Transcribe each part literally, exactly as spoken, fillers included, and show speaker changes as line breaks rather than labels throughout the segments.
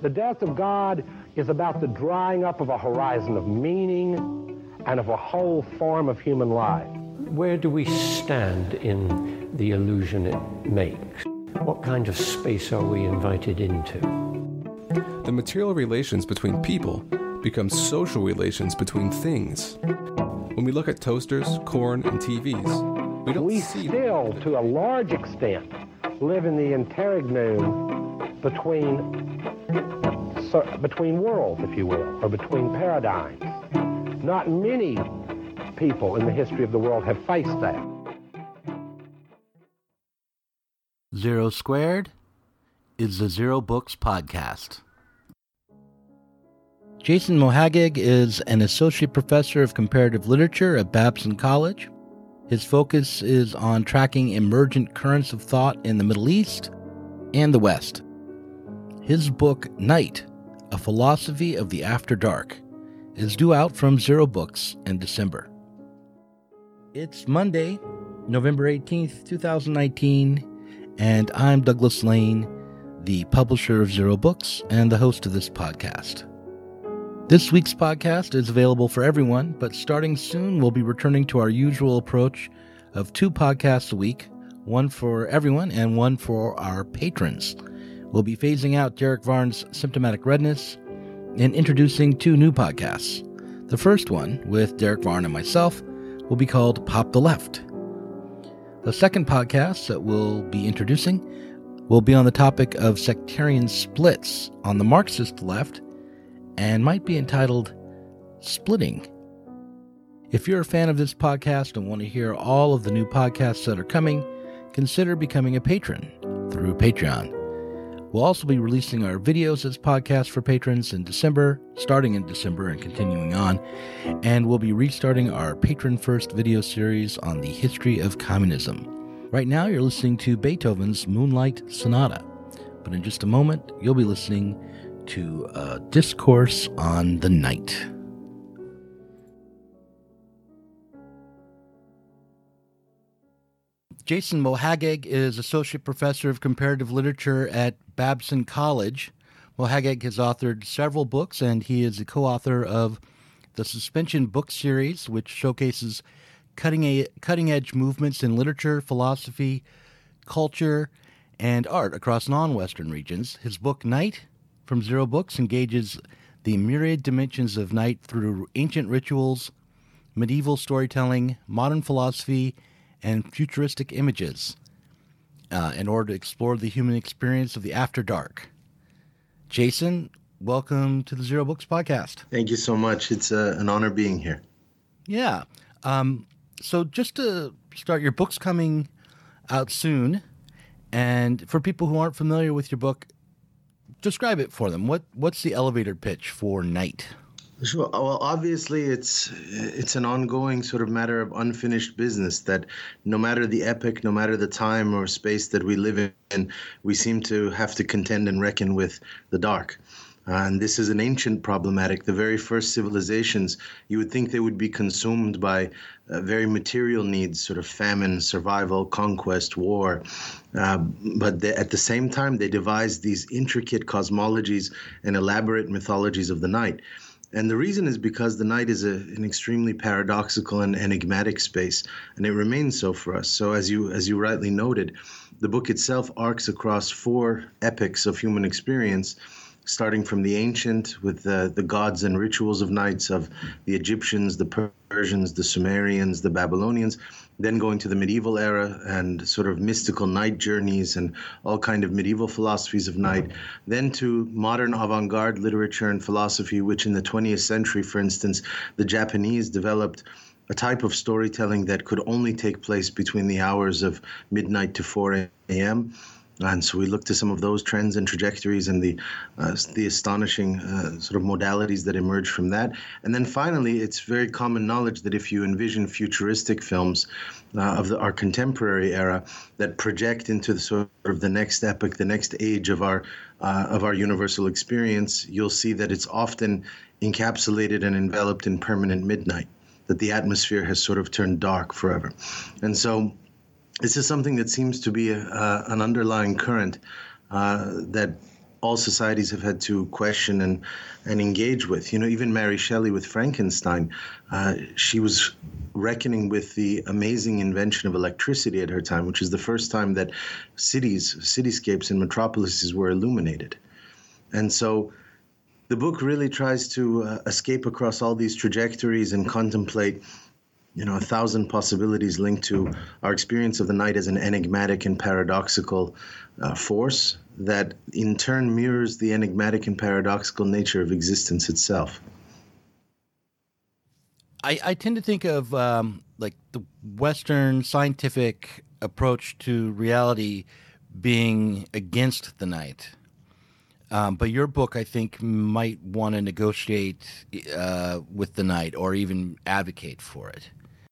The death of God is about the drying up of a horizon of meaning and of a whole form of human life.
Where do we stand in the illusion it makes? What kind of space are we invited into?
The material relations between people become social relations between things. When we look at toasters, corn, and T Vs, we don't
we
see...
We still, to a large extent, live in the interregnum between, so, between worlds, if you will, or between paradigms. Not many people in the history of the world have faced that.
Zero Squared is the Zero Books Podcast. Jason Mohagig is an associate professor of comparative literature at Babson College. His focus is on tracking emergent currents of thought in the Middle East and the West. His book, Night, A Philosophy of the After Dark, is due out from Zero Books in December. It's Monday, November eighteenth, twenty nineteen, and I'm Douglas Lane, the publisher of Zero Books and the host of this podcast. This week's podcast is available for everyone, but starting soon, we'll be returning to our usual approach of two podcasts a week, one for everyone and one for our patrons. We'll be phasing out Derek Varn's Symptomatic Redness and introducing two new podcasts. The first one, with Derek Varn and myself, will be called Pop the Left. The second podcast that we'll be introducing will be on the topic of sectarian splits on the Marxist left, and might be entitled Splitting. If you're a fan of this podcast and want to hear all of the new podcasts that are coming, consider becoming a patron through Patreon. We'll also be releasing our videos as podcasts for patrons in December, starting in December and continuing on, and we'll be restarting our patron-first video series on the history of communism. Right now, you're listening to Beethoven's Moonlight Sonata, but in just a moment, you'll be listening to a discourse on the night. Jason Mohagig is Associate Professor of Comparative Literature at Babson College. Mohagig has authored several books, and he is the co-author of the Suspension Book Series, which showcases cutting a, cutting-edge movements in literature, philosophy, culture, and art across non-Western regions. His book, Night, from Zero Books, engages the myriad dimensions of night through ancient rituals, medieval storytelling, modern philosophy, and futuristic images uh, in order to explore the human experience of the after dark. Jason, welcome to the Zero Books Podcast.
Thank you so much. It's uh, an honor being here.
Yeah. Um, so just to start, your book's coming out soon. And for people who aren't familiar with your book, describe it for them. What What's the elevator pitch for Night?
Sure. Well, obviously, it's it's an ongoing sort of matter of unfinished business that no matter the epoch, no matter the time or space that we live in, we seem to have to contend and reckon with the dark. Uh, and this is an ancient problematic. The very first civilizations, you would think they would be consumed by uh, very material needs, sort of famine, survival, conquest, war. Uh, but they, at the same time, they devised these intricate cosmologies and elaborate mythologies of the night. And the reason is because the night is a, an extremely paradoxical and enigmatic space, and it remains so for us. So as you as you rightly noted, the book itself arcs across four epochs of human experience, starting from the ancient with the, the gods and rituals of nights of the Egyptians, the Persians, the Sumerians, the Babylonians, then going to the medieval era and sort of mystical night journeys and all kind of medieval philosophies of night, then to modern avant-garde literature and philosophy, which in the twentieth century, for instance, the Japanese developed a type of storytelling that could only take place between the hours of midnight to four a.m., And so we look to some of those trends and trajectories and the uh, the astonishing uh, sort of modalities that emerge from that. And then finally, it's very common knowledge that if you envision futuristic films uh, of the, our contemporary era that project into the sort of the next epoch, the next age of our uh, of our universal experience, you'll see that it's often encapsulated and enveloped in permanent midnight, that the atmosphere has sort of turned dark forever. And so this is something that seems to be a, uh, an underlying current uh, that all societies have had to question and, and engage with. You know, even Mary Shelley with Frankenstein, uh, she was reckoning with the amazing invention of electricity at her time, which is the first time that cities, cityscapes and metropolises were illuminated. And so the book really tries to uh, escape across all these trajectories and contemplate, you know, a thousand possibilities linked to our experience of the night as an enigmatic and paradoxical uh, force that in turn mirrors the enigmatic and paradoxical nature of existence itself.
I, I tend to think of um, like the Western scientific approach to reality being against the night. Um, but your book, I think, might want to negotiate uh, with the night or even advocate for it.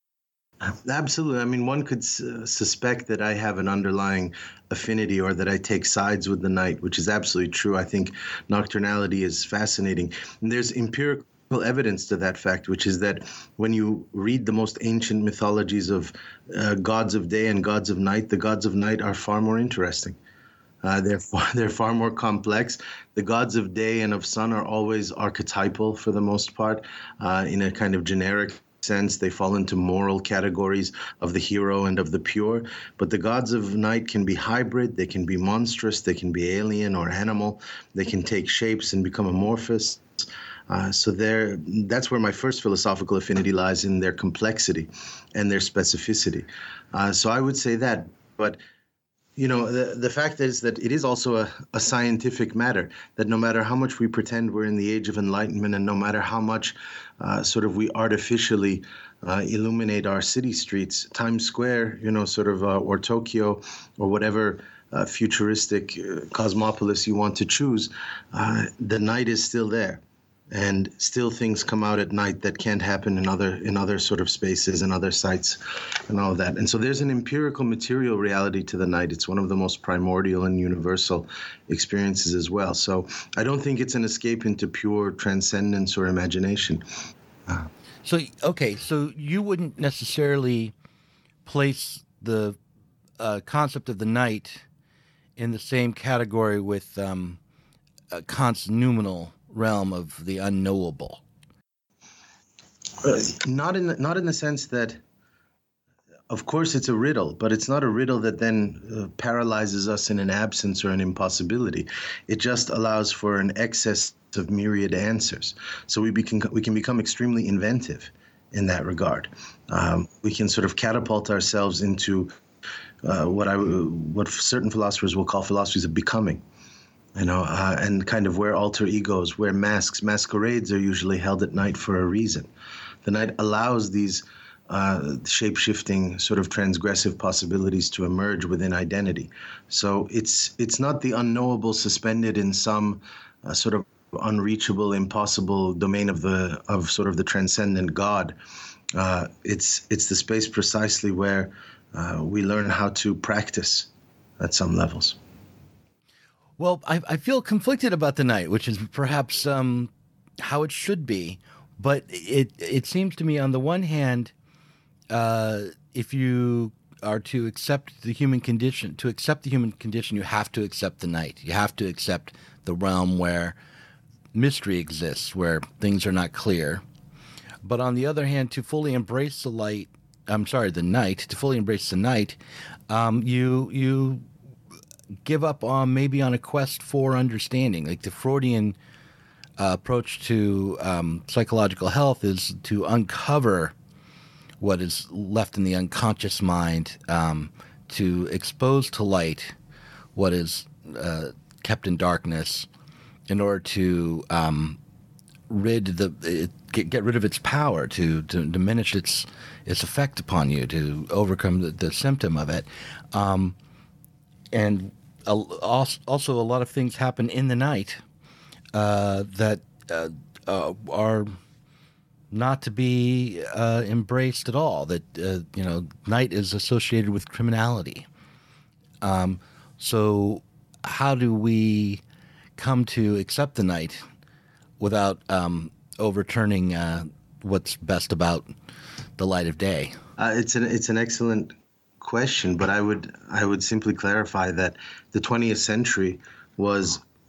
Absolutely. I mean, one could uh, suspect that I have an underlying affinity or that I take sides with the night, which is absolutely true. I think nocturnality is fascinating. And there's empirical evidence to that fact, which is that when you read the most ancient mythologies of uh, gods of day and gods of night, the gods of night are far more interesting. Uh, they're far, they're far more complex. The gods of day and of sun are always archetypal for the most part, uh, in a kind of generic sense. They fall into moral categories of the hero and of the pure. But the gods of night can be hybrid. They can be monstrous. They can be alien or animal. They can take shapes and become amorphous. Uh, so there, that's where my first philosophical affinity lies, in their complexity and their specificity. Uh, so I would say that. But you know, the, the fact is that it is also a, a scientific matter, that no matter how much we pretend we're in the age of enlightenment and no matter how much uh, sort of we artificially uh, illuminate our city streets, Times Square, you know, sort of, uh, or Tokyo, or whatever uh, futuristic uh, cosmopolis you want to choose, uh, the night is still there. And still things come out at night that can't happen in other in other sort of spaces and other sites and all of that. And so there's an empirical material reality to the night. It's one of the most primordial and universal experiences as well. So I don't think it's an escape into pure transcendence or imagination. Uh,
so, okay, so you wouldn't necessarily place the uh, concept of the night in the same category with um, uh, Kant's noumenal realm of the unknowable.
Uh, not in the, not in the sense that, of course, it's a riddle, but it's not a riddle that then uh, paralyzes us in an absence or an impossibility. It just allows for an excess of myriad answers. So we, become, we can become extremely inventive in that regard. Um, we can sort of catapult ourselves into uh, what I what certain philosophers will call philosophies of becoming. You know, uh, and kind of where alter egos, where masks, masquerades are usually held at night for a reason. The night allows these uh, shape-shifting, sort of transgressive possibilities to emerge within identity. So it's it's not the unknowable suspended in some uh, sort of unreachable, impossible domain of the of sort of the transcendent God. Uh, it's it's the space precisely where uh, we learn how to practice at some levels.
Well, I, I feel conflicted about the night, which is perhaps um, how it should be. But it it seems to me, on the one hand, uh, if you are to accept the human condition, to accept the human condition, you have to accept the night. You have to accept the realm where mystery exists, where things are not clear. But on the other hand, to fully embrace the light, I'm sorry, the night, to fully embrace the night, um, you you. give up on maybe on a quest for understanding. Like the Freudian uh, approach to um, psychological health is to uncover what is left in the unconscious mind, um, to expose to light what is uh, kept in darkness, in order to um, rid the it, get, get rid of its power, to, to diminish its its effect upon you, to overcome the, the symptom of it. Um, And also, a lot of things happen in the night uh, that uh, uh, are not to be uh, embraced at all. That uh, you know, night is associated with criminality. Um, so, how do we come to accept the night without um, overturning uh, what's best about the light of day?
Uh, it's an it's an excellent question, but I would I would simply clarify that the twentieth century was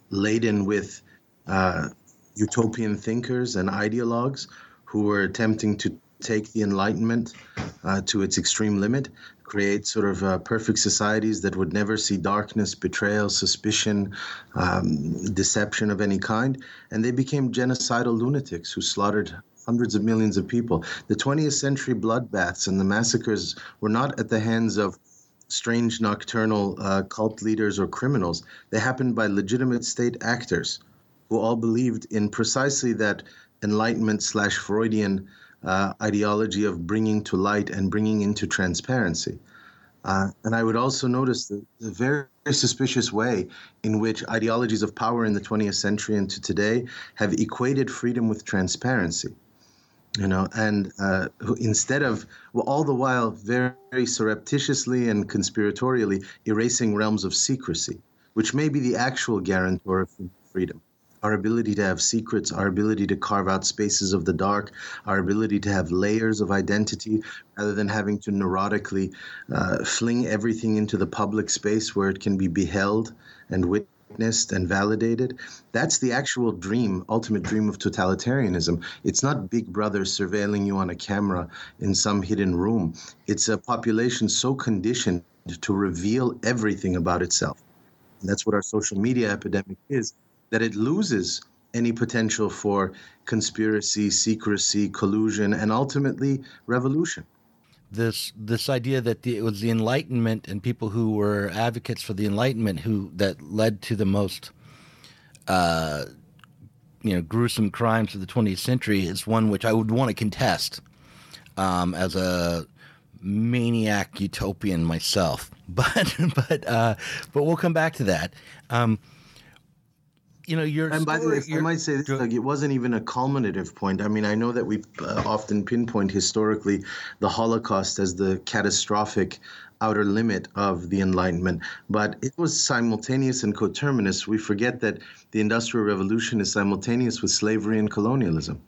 laden with uh, utopian thinkers and ideologues who were attempting to take the Enlightenment uh, to its extreme limit, create sort of uh, perfect societies that would never see darkness, betrayal, suspicion, um, deception of any kind. And they became genocidal lunatics who slaughtered hundreds of millions of people. The twentieth century bloodbaths and the massacres were not at the hands of strange nocturnal uh, cult leaders or criminals. They happened by legitimate state actors who all believed in precisely that Enlightenment slash Freudian uh, ideology of bringing to light and bringing into transparency. Uh, and I would also notice the, the very, very suspicious way in which ideologies of power in the twentieth century and to today have equated freedom with transparency. You know, and uh, instead of, well, all the while very, very surreptitiously and conspiratorially erasing realms of secrecy, which may be the actual guarantor of freedom. Our ability to have secrets, our ability to carve out spaces of the dark, our ability to have layers of identity rather than having to neurotically uh, fling everything into the public space where it can be beheld and witnessed and validated. That's the actual dream, ultimate dream of totalitarianism. It's not Big Brother surveilling you on a camera in some hidden room. It's a population so conditioned to reveal everything about itself. And that's what our social media epidemic is, that it loses any potential for conspiracy, secrecy, collusion, and ultimately revolution.
This this idea that the, it was the Enlightenment and people who were advocates for the Enlightenment who that led to the most uh, you know gruesome crimes of the twentieth century is one which I would want to contest um, as a maniac utopian myself. But but uh, but we'll come back to that. Um, You know, your
and by the way,
story,
I might say this, like, it wasn't even a culminative point. I mean, I know that we uh, often pinpoint historically the Holocaust as the catastrophic outer limit of the Enlightenment, but it was simultaneous and coterminous. We forget that the Industrial Revolution is simultaneous with slavery and colonialism.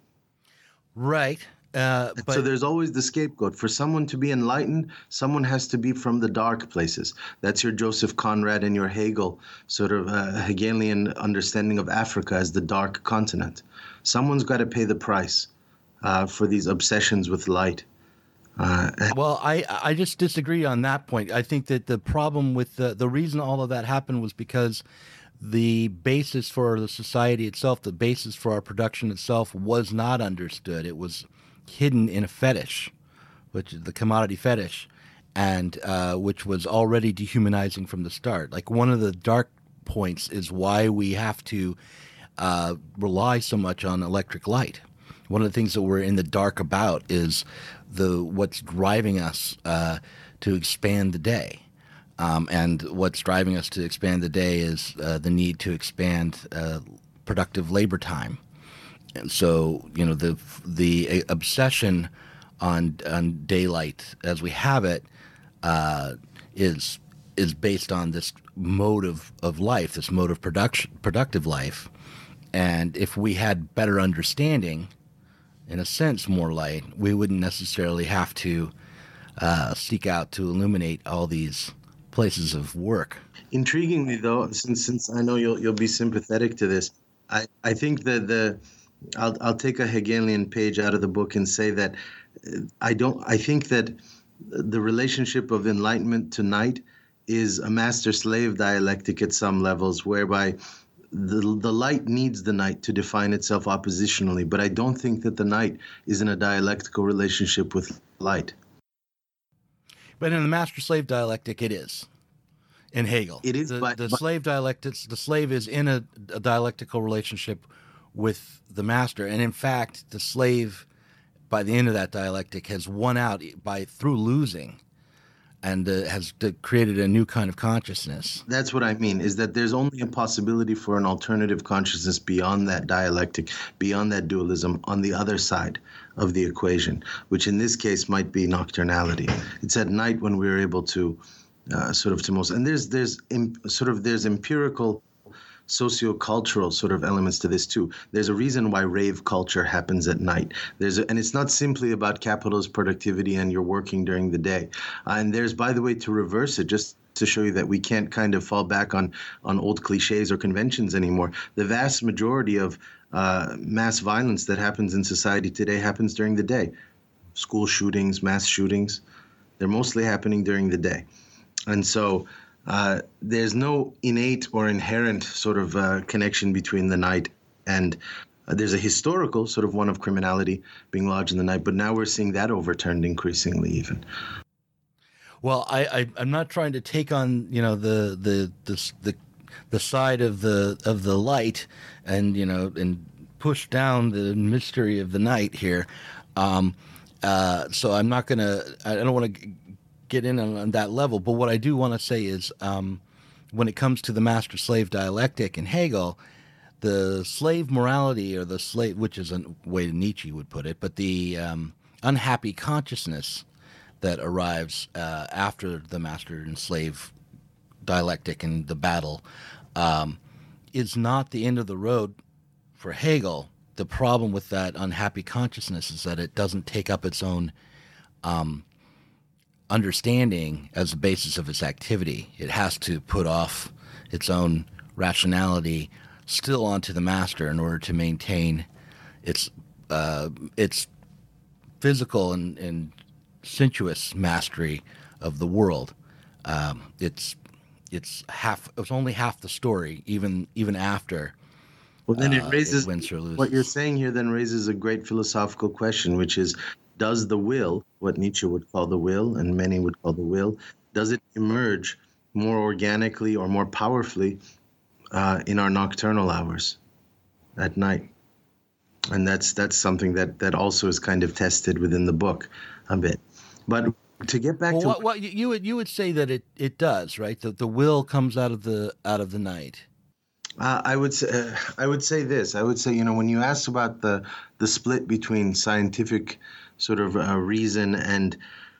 Right. Uh, but,
so there's always the scapegoat. For someone to be enlightened, someone has to be from the dark places. That's your Joseph Conrad and your Hegel sort of uh, Hegelian understanding of Africa as the dark continent. Someone's got to pay the price uh, for these obsessions with light. Uh,
well, I, I just disagree on that point. I think that the problem with the, the reason all of that happened was because the basis for the society itself, the basis for our production itself was not understood. It was hidden in a fetish, which is the commodity fetish, and uh, which was already dehumanizing from the start. Like, one of the dark points is why we have to uh, rely so much on electric light. One of the things that we're in the dark about is the what's driving us uh, to expand the day. Um, and what's driving us to expand the day is uh, the need to expand uh, productive labor time. And so, you know, the the obsession on on daylight as we have it uh, is is based on this mode of, of life, this mode of production, productive life. And if we had better understanding, in a sense, more light, we wouldn't necessarily have to uh, seek out to illuminate all these places of work.
Intriguingly, though, since since I know you'll you'll be sympathetic to this, I, I think that the I'll I'll take a Hegelian page out of the book and say that I don't I think that the relationship of enlightenment to night is a master-slave dialectic at some levels, whereby the the light needs the night to define itself oppositionally. But I don't think that the night is in a dialectical relationship with light.
But in the master-slave dialectic, it is. In Hegel,
it is.
The,
but,
the
but,
slave dialectics, the slave is in a, a dialectical relationship with the master, and in fact, the slave, by the end of that dialectic, has won out by through losing, and uh, has uh, created a new kind of consciousness.
That's what I mean, is that there's only a possibility for an alternative consciousness beyond that dialectic, beyond that dualism, on the other side of the equation, which in this case might be nocturnality. It's at night when we're able to uh, sort of to most, and there's there's im, sort of there's empirical sociocultural sort of elements to this too. There's a reason why rave culture happens at night. There's a, and it's not simply about capitalist productivity and you're working during the day. Uh, and there's, by the way, to reverse it, just to show you that we can't kind of fall back on, on old cliches or conventions anymore. The vast majority of uh, mass violence that happens in society today happens during the day. School shootings, mass shootings, they're mostly happening during the day. And so uh, there's no innate or inherent sort of uh, connection between the night and uh, there's a historical sort of one of criminality being lodged in the night, but now we're seeing that overturned increasingly even.
Well, I, I I'm not trying to take on, you know, the the the the, the side of the of the light and, you know, and push down the mystery of the night here. Um, uh, so I'm not going to, I don't want to get in on, on that level. But what I do want to say is um, when it comes to the master-slave dialectic in Hegel, the slave morality, or the slave, which is a way Nietzsche would put it, but the um, unhappy consciousness that arrives uh, after the master and slave dialectic and the battle um, is not the end of the road for Hegel. The problem with that unhappy consciousness is that it doesn't take up its own um, understanding as the basis of its activity. It has to put off its own rationality still onto the master in order to maintain its uh, its physical and, and sensuous mastery of the world. Um, it's it's half. It's only half the story, even even after.
Well, then it
uh,
raises
it wins or loses.
What you're saying here. Then raises a great philosophical question, which is: does the will, what Nietzsche would call the will, and many would call the will, does it emerge more organically or more powerfully uh, in our nocturnal hours at night? And that's that's something that that also is kind of tested within the book a bit. But to get back
well,
to
what, what you would you would say that it, it does, right? That the will comes out of the out of the night.
Uh, I would say uh, I would say this. I would say, you know, when you ask about the the split between scientific sort of uh, reason and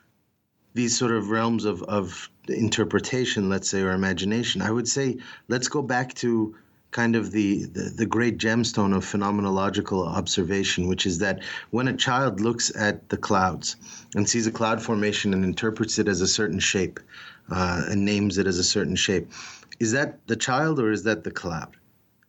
these sort of realms of of interpretation, let's say, or imagination, I would say let's go back to kind of the, the, the great gemstone of phenomenological observation, which is that when a child looks at the clouds and sees a cloud formation and interprets it as a certain shape uh, and names it as a certain shape, is that the child or is that the cloud?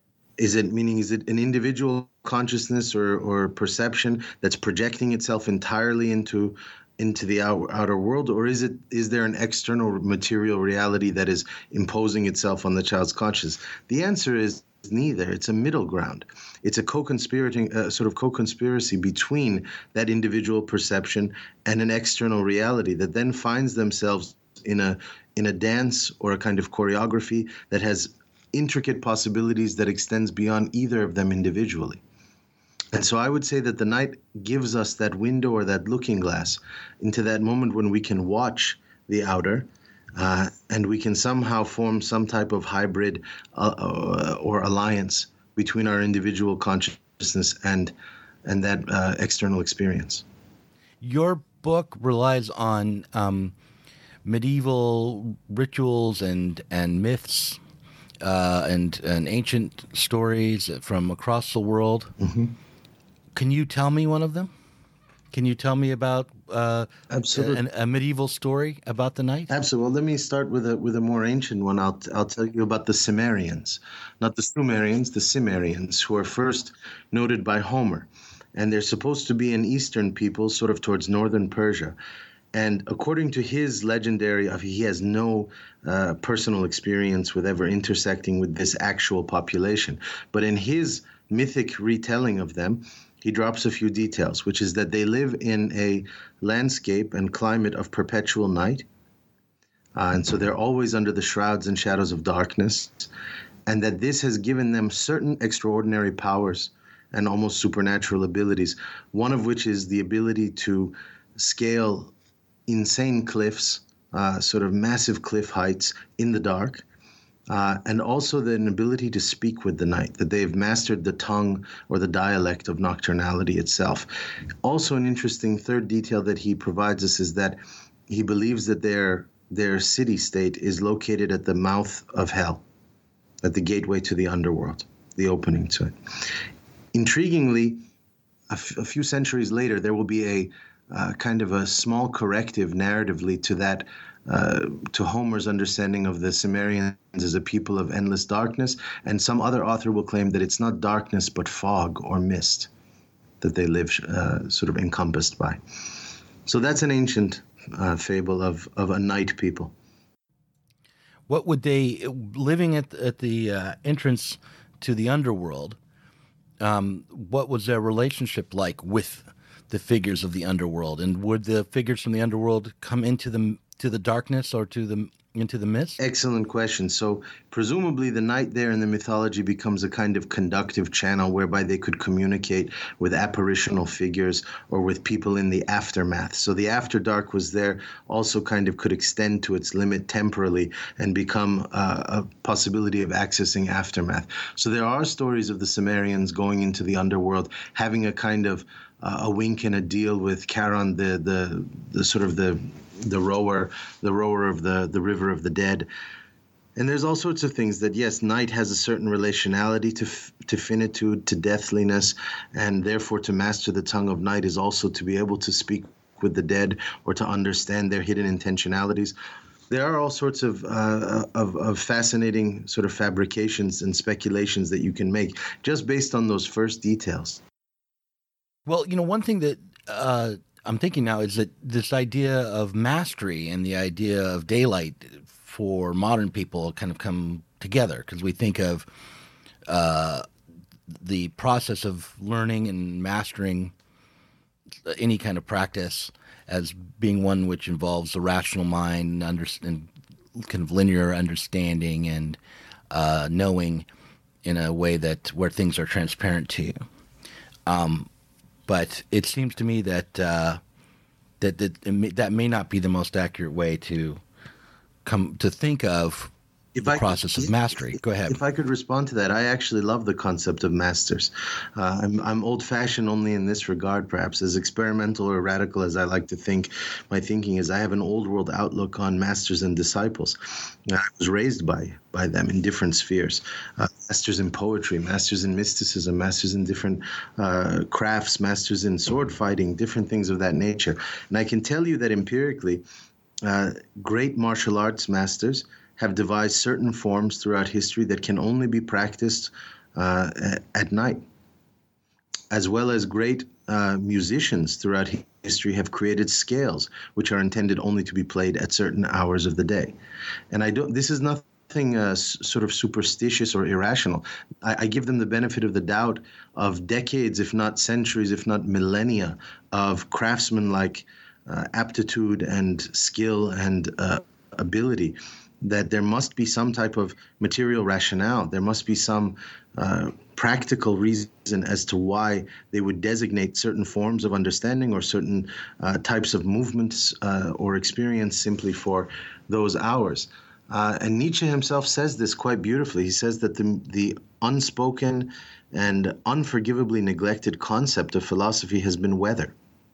Is it, meaning, is it an individual consciousness or, or perception that's projecting itself entirely into into the outer, outer world, or is it is there an external material reality that is imposing itself on the child's consciousness? The answer is neither. It's a middle ground. It's a co-conspirating uh, sort of co-conspiracy between that individual perception and an external reality that then finds themselves in a in a dance or a kind of choreography that has intricate possibilities that extends beyond either of them individually. And so I would say that the night gives us that window or that looking glass into that moment when we can watch the outer uh, and we can somehow form some type of hybrid uh, uh, or alliance between our individual consciousness and and that uh, external experience.
Your book relies on um, medieval rituals and, and myths uh, and, and ancient stories from across the world.
Mm-hmm.
Can you tell me one of them? Can you tell me about uh,
Absolutely.
a, a medieval story about the night?
Absolutely. Well, let me start with a with a more ancient one. I'll I'll tell you about the Cimmerians, not the Sumerians, the Cimmerians, who are first noted by Homer, and they're supposed to be an Eastern people, sort of towards northern Persia. And according to his legendary, he has no uh, personal experience with ever intersecting with this actual population, but in his mythic retelling of them, he drops a few details, which is that they live in a landscape and climate of perpetual night. Uh, and so they're always under the shrouds and shadows of darkness. And that this has given them certain extraordinary powers and almost supernatural abilities, one of which is the ability to scale insane cliffs, uh, sort of massive cliff heights in the dark. Uh, and also the ability to speak with the night, that they've mastered the tongue or the dialect of nocturnality itself. Also, an interesting third detail that he provides us is that he believes that their their city-state is located at the mouth of hell, at the gateway to the underworld, the opening to it. Intriguingly, a, f- a few centuries later, there will be a uh, kind of a small corrective narratively to that uh, to Homer's understanding of the Cimmerians as a people of endless darkness, and some other author will claim that it's not darkness but fog or mist that they live uh, sort of encompassed by. So that's an ancient uh, fable of, of a night people.
What would they, living at, at the uh, entrance to the underworld, um, what was their relationship like with the figures of the underworld? And would the figures from the underworld come into the, to the darkness or to the into the mist?
Excellent question. So presumably the night there in the mythology becomes a kind of conductive channel whereby they could communicate with apparitional figures or with people in the aftermath. So the after dark was there, also kind of could extend to its limit temporally and become uh, a possibility of accessing aftermath. So there are stories of the Cimmerians going into the underworld, having a kind of uh, a wink and a deal with Charon, the the the sort of the the rower, the rower of the, the river of the dead. And there's all sorts of things that, yes, night has a certain relationality to to finitude, to deathliness, and therefore to master the tongue of night is also to be able to speak with the dead or to understand their hidden intentionalities. There are all sorts of, uh, of of fascinating sort of fabrications and speculations that you can make just based on those first details.
Well, you know, one thing that uh, I'm thinking now is that this idea of mastery and the idea of daylight for modern people kind of come together, because we think of uh, the process of learning and mastering any kind of practice as being one which involves the rational mind and, under, and kind of linear understanding and uh, knowing in a way that where things are transparent to you. Um, But it seems to me that uh, that that may, that may not be the most accurate way to come to think of
if
the
I
process
could,
of mastery. Go ahead.
If I could respond to that, I actually love the concept of masters. Uh, I'm, I'm old-fashioned only in this regard, perhaps. As experimental or radical as I like to think, my thinking is I have an old-world outlook on masters and disciples. I was raised by by them in different spheres. Uh, masters in poetry, masters in mysticism, masters in different uh, crafts, masters in sword fighting, different things of that nature. And I can tell you that empirically, uh, great martial arts masters have devised certain forms throughout history that can only be practiced uh, at night, as well as great uh, musicians throughout history have created scales which are intended only to be played at certain hours of the day. And I don't. This is nothing uh, s- sort of superstitious or irrational. I, I give them the benefit of the doubt of decades, if not centuries, if not millennia, of craftsman-like uh, aptitude and skill and uh, ability, that there must be some type of material rationale. There must be some uh, practical reason as to why they would designate certain forms of understanding or certain uh, types of movements uh, or experience simply for those hours. Uh, and Nietzsche himself says this quite beautifully. He says that the, the unspoken and unforgivably neglected concept of philosophy has been weather.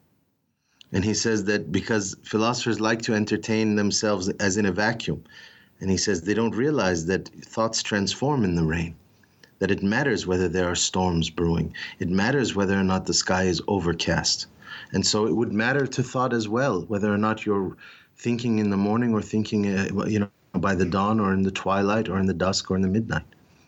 And he says that because philosophers like to entertain themselves as in a vacuum, and he says they don't realize that thoughts transform in the rain, that it matters whether there are storms brewing. It matters whether or not the sky is overcast. And so it would matter to thought as well, whether or not you're thinking in the morning or thinking, uh, you know, by the dawn or in the twilight or in the dusk or in the midnight.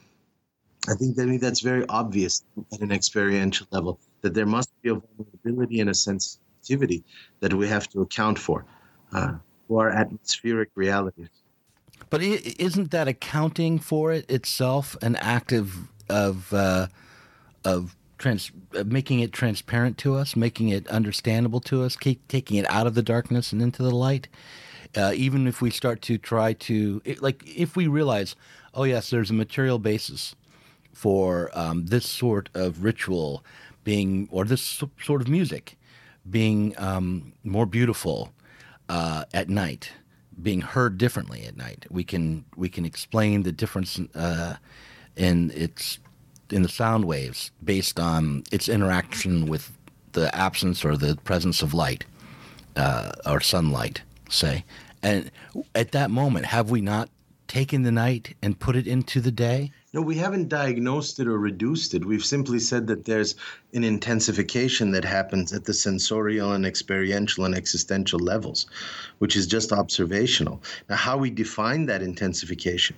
I think that that's very obvious at an experiential level, that there must be a vulnerability and a sensitivity that we have to account for, uh, for our atmospheric realities.
But isn't that accounting for it itself an act of of uh, of, trans, of making it transparent to us, making it understandable to us, keep taking it out of the darkness and into the light? Uh, even if we start to try to, it, like, if we realize, oh yes, there's a material basis for um, this sort of ritual being, or this sort of music being um, more beautiful uh, at night, being heard differently at night. We can we can explain the difference uh, in its in the sound waves based on its interaction with the absence or the presence of light uh, or sunlight, say. And at that moment, have we not taken the night and put it into the day?
No, we haven't diagnosed it or reduced it. We've simply said that there's an intensification that happens at the sensorial and experiential and existential levels, which is just observational. Now, how we define that intensification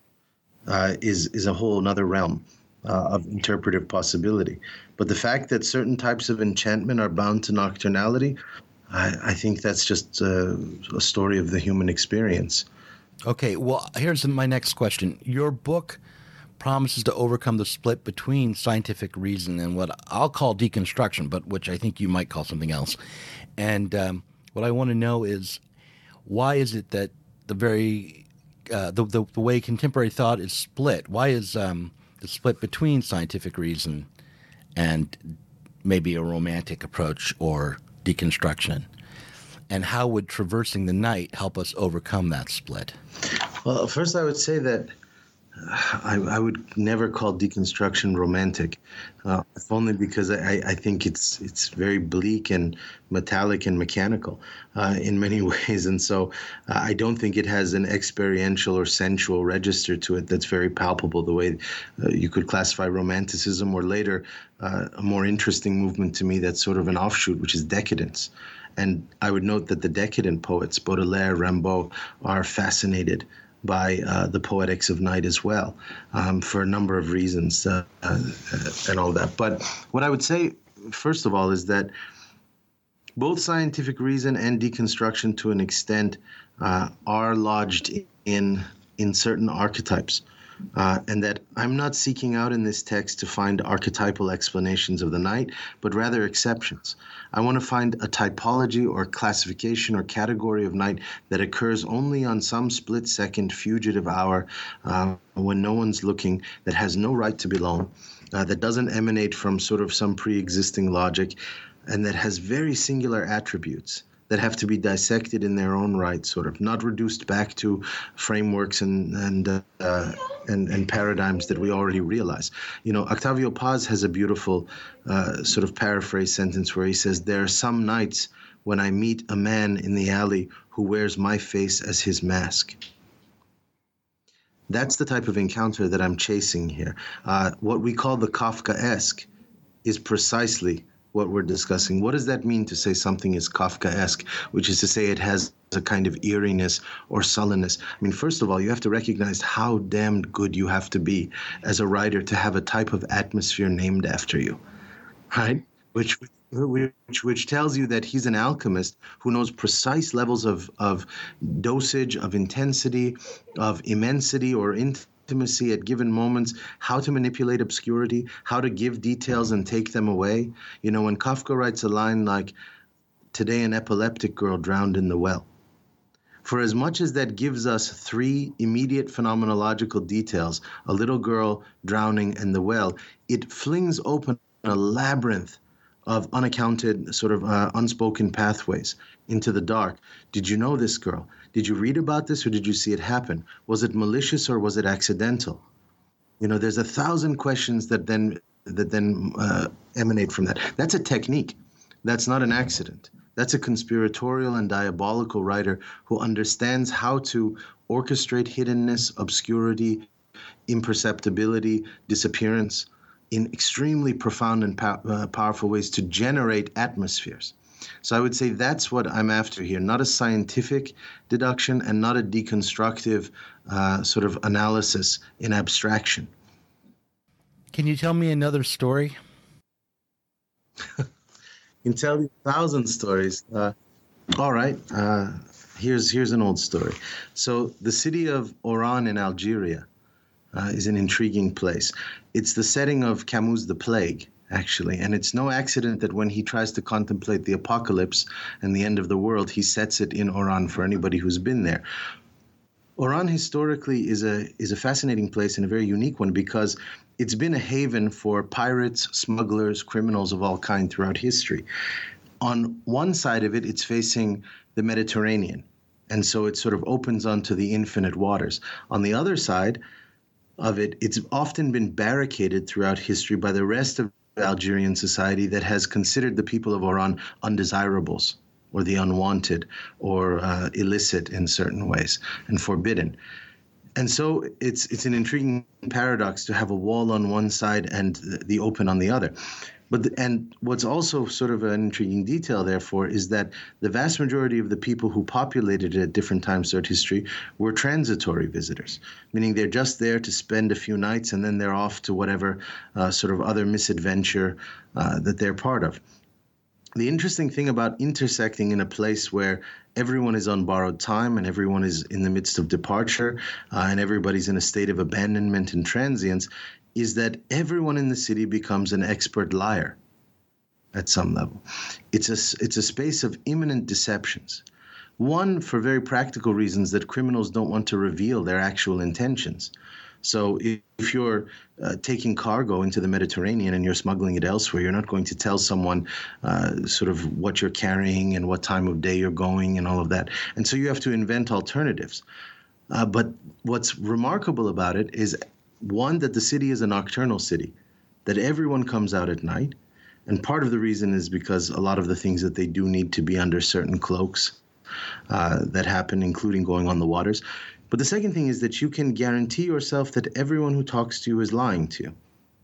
uh, is, is a whole other realm uh, of interpretive possibility. But the fact that certain types of enchantment are bound to nocturnality, I, I think that's just uh, a story of the human experience.
Okay, well, here's my next question. Your book promises to overcome the split between scientific reason and what I'll call deconstruction, but which I think you might call something else. And um, what I want to know is, why is it that the very uh, the, the the way contemporary thought is split? Why is um, the split between scientific reason and maybe a romantic approach or deconstruction? And how would traversing the night help us overcome that split?
Well, first I would say that I, I would never call deconstruction romantic, uh, if only because I, I think it's it's very bleak and metallic and mechanical uh, in many ways. And so uh, I don't think it has an experiential or sensual register to it that's very palpable, the way uh, you could classify romanticism, or later uh, a more interesting movement to me that's sort of an offshoot, which is decadence. And I would note that the decadent poets, Baudelaire, Rimbaud, are fascinated by uh, the poetics of night as well, um, for a number of reasons uh, uh, and all that. But what I would say, first of all, is that both scientific reason and deconstruction, to an extent, uh, are lodged in in certain archetypes. Uh, and that I'm not seeking out in this text to find archetypal explanations of the night, but rather exceptions. I want to find a typology or classification or category of night that occurs only on some split-second fugitive hour uh, when no one's looking, that has no right to belong, uh, that doesn't emanate from sort of some pre-existing logic, and that has very singular attributes that have to be dissected in their own right, sort of, not reduced back to frameworks and and uh, and, and paradigms that we already realize. You know, Octavio Paz has a beautiful uh, sort of paraphrase sentence where he says, "There are some nights when I meet a man in the alley who wears my face as his mask." That's the type of encounter that I'm chasing here. Uh, what we call the Kafkaesque is precisely what we're discussing. What does that mean to say something is Kafkaesque, which is to say it has a kind of eeriness or sullenness? I mean, first of all, you have to recognize how damned good you have to be as a writer to have a type of atmosphere named after you, right? Which which which tells you that he's an alchemist who knows precise levels of, of dosage, of intensity, of immensity or intimacy, intimacy at given moments, how to manipulate obscurity, how to give details and take them away. You know, when Kafka writes a line like, "Today an epileptic girl drowned in the well," for as much as that gives us three immediate phenomenological details, a little girl drowning in the well, it flings open a labyrinth of unaccounted, sort of uh, unspoken pathways into the dark. Did you know this girl? Did you read about this, or did you see it happen? Was it malicious or was it accidental? You know, there's a thousand questions that then that then uh, emanate from that. That's a technique. That's not an accident. That's a conspiratorial and diabolical writer who understands how to orchestrate hiddenness, obscurity, imperceptibility, disappearance in extremely profound and pow- uh, powerful ways to generate atmospheres. So I would say that's what I'm after here, not a scientific deduction and not a deconstructive uh, sort of analysis in abstraction.
Can you tell me another story?
I can tell you a thousand stories. Uh, all right, uh, here's here's an old story. So the city of Oran in Algeria uh, is an intriguing place. It's the setting of Camus' The Plague, actually. And it's no accident that when he tries to contemplate the apocalypse and the end of the world, he sets it in Oran for anybody who's been there. Oran historically is a is a fascinating place and a very unique one because it's been a haven for pirates, smugglers, criminals of all kinds throughout history. On one side of it, it's facing the Mediterranean, and so it sort of opens onto the infinite waters. On the other side of it, it's often been barricaded throughout history by the rest of Algerian society that has considered the people of Oran undesirables or the unwanted or uh, illicit in certain ways and forbidden. And so it's it's an intriguing paradox to have a wall on one side and the open on the other. But the, and what's also sort of an intriguing detail, therefore, is that the vast majority of the people who populated it at different times throughout history were transitory visitors, meaning they're just there to spend a few nights and then they're off to whatever uh, sort of other misadventure uh, that they're part of. The interesting thing about intersecting in a place where everyone is on borrowed time and everyone is in the midst of departure uh, and everybody's in a state of abandonment and transience is that everyone in the city becomes an expert liar at some level. It's a, it's a space of imminent deceptions. One, for very practical reasons, that criminals don't want to reveal their actual intentions. So if you're uh, taking cargo into the Mediterranean and you're smuggling it elsewhere, you're not going to tell someone uh, sort of what you're carrying and what time of day you're going and all of that. And so you have to invent alternatives. Uh, but what's remarkable about it is, one, that the city is a nocturnal city, that everyone comes out at night. And part of the reason is because a lot of the things that they do need to be under certain cloaks uh, that happen, including going on the waters. But the second thing is that you can guarantee yourself that everyone who talks to you is lying to you,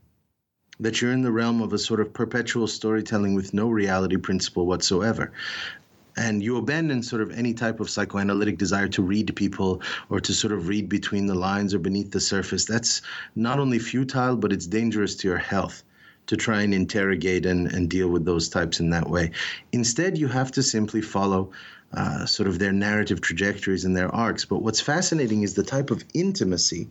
that you're in the realm of a sort of perpetual storytelling with no reality principle whatsoever. And you abandon sort of any type of psychoanalytic desire to read people or to sort of read between the lines or beneath the surface. That's not only futile, but it's dangerous to your health to try and interrogate and, and deal with those types in that way. Instead, you have to simply follow uh, sort of their narrative trajectories and their arcs. But what's fascinating is the type of intimacy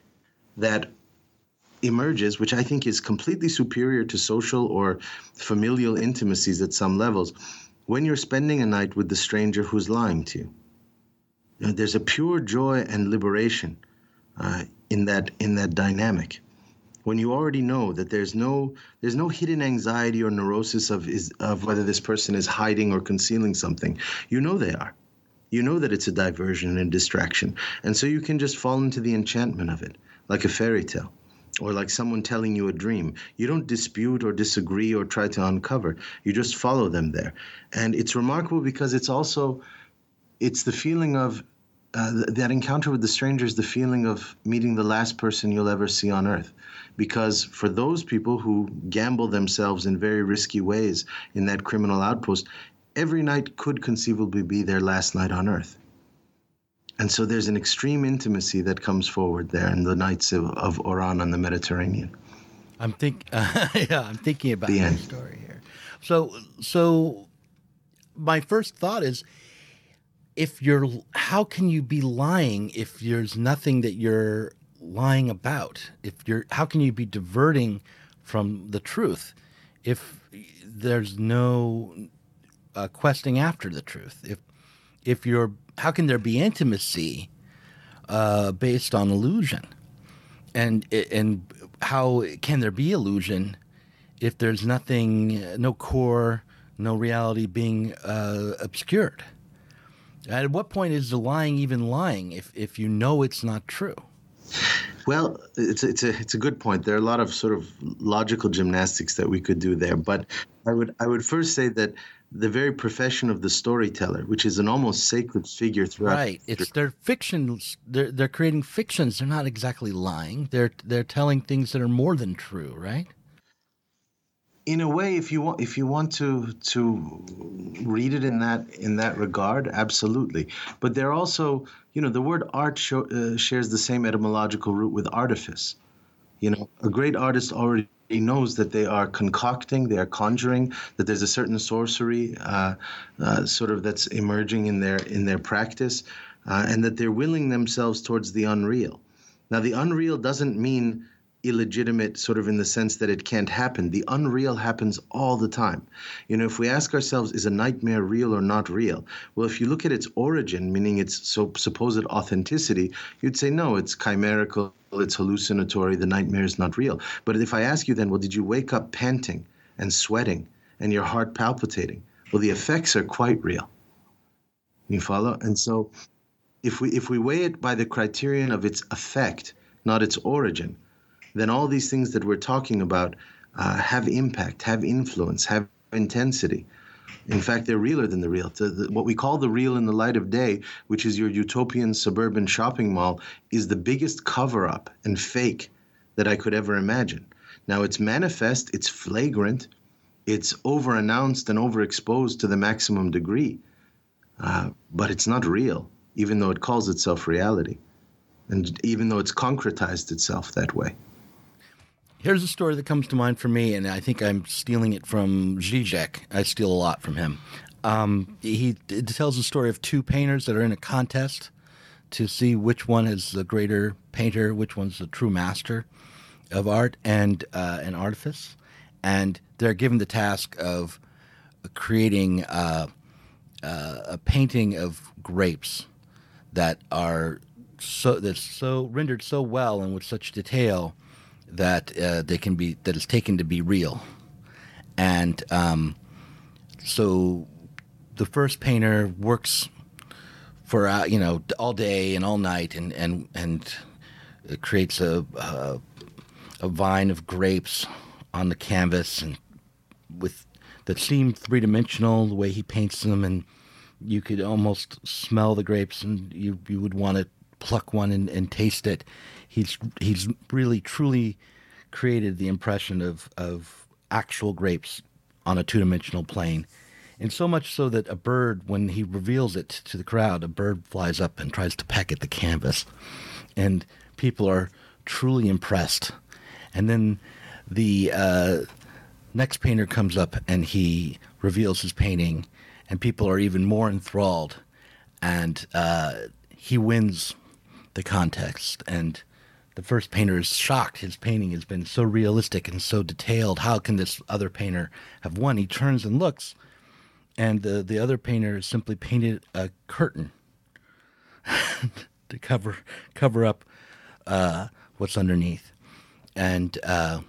that emerges, which I think is completely superior to social or familial intimacies at some levels, when you're spending a night with the stranger who's lying to you. You know, there's a pure joy and liberation uh, in that in that dynamic. When you already know that there's no there's no hidden anxiety or neurosis of is of whether this person is hiding or concealing something. You know they are. You know that it's a diversion and distraction. And so you can just fall into the enchantment of it, like a fairy tale. Or like someone telling you a dream. You don't dispute or disagree or try to uncover. You just follow them there. And it's remarkable because it's also, it's the feeling of, uh, that encounter with the stranger is the feeling of meeting the last person you'll ever see on earth. Because for those people who gamble themselves in very risky ways in that criminal outpost, every night could conceivably be their last night on earth. And so there's an extreme intimacy that comes forward there in the nights of, of Oran on the Mediterranean.
I'm think, uh, yeah, I'm thinking about
the
this story here. So, so my first thought is, if you're, how can you be lying if there's nothing that you're lying about? If you're, how can you be diverting from the truth if there's no uh, questing after the truth? If, if you're, how can there be intimacy uh, based on illusion? And and how can there be illusion if there's nothing, no core, no reality being uh, obscured? At what point is the lying even lying if, if you know it's not true?
Well, it's a, it's a it's a good point. There are a lot of sort of logical gymnastics that we could do there, but I would I would first say that the very profession of the storyteller, which is an almost sacred figure throughout.
Right, it's their fictions. They're they're creating fictions. They're not exactly lying. They're they're telling things that are more than true, right?
In a way, if you want, if you want to to read it in that in that regard, absolutely. But they're also, you know, the word art show, uh, shares the same etymological root with artifice. You know, a great artist already knows that they are concocting, they are conjuring, that there's a certain sorcery uh, uh, sort of that's emerging in their in their practice, uh, and that they're willing themselves towards the unreal. Now, the unreal doesn't mean illegitimate sort of in the sense that it can't happen. The unreal happens all the time. You know, if we ask ourselves, is a nightmare real or not real? Well, if you look at its origin, meaning its so supposed authenticity, you'd say, no, it's chimerical, it's hallucinatory, the nightmare is not real. But if I ask you then, well, did you wake up panting and sweating and your heart palpitating? Well, the effects are quite real. You follow? And so if we if we weigh it by the criterion of its effect, not its origin, then all these things that we're talking about uh, have impact, have influence, have intensity. In fact, they're realer than the real. The, the, what we call the real in the light of day, which is your utopian suburban shopping mall, is the biggest cover-up and fake that I could ever imagine. Now, it's manifest, it's flagrant, it's over-announced and overexposed to the maximum degree, uh, but it's not real, even though it calls itself reality, and even though it's concretized itself that way.
Here's a story that comes to mind for me, and I think I'm stealing it from Zizek. I steal a lot from him. Um, he it tells the story of two painters that are in a contest to see which one is the greater painter, which one's the true master of art and uh, and artifice. And they're given the task of creating uh, uh, a painting of grapes that are so that's so rendered so well and with such detail that uh, they can be that is taken to be real. And um, so the first painter works for uh, you know all day and all night and and and creates a uh, a vine of grapes on the canvas and with that seem three dimensional the way he paints them, and you could almost smell the grapes and you you would want to pluck one and, and taste it. He's he's really truly created the impression of of actual grapes on a two-dimensional plane, and so much so that a bird, when he reveals it to the crowd, a bird flies up and tries to peck at the canvas, and people are truly impressed. And then the uh, next painter comes up and he reveals his painting, and people are even more enthralled, and uh, he wins the contest. And the first painter is shocked. His painting has been so realistic and so detailed. How can this other painter have won? He turns and looks, and the, the other painter simply painted a curtain to cover cover up uh, what's underneath. And uh,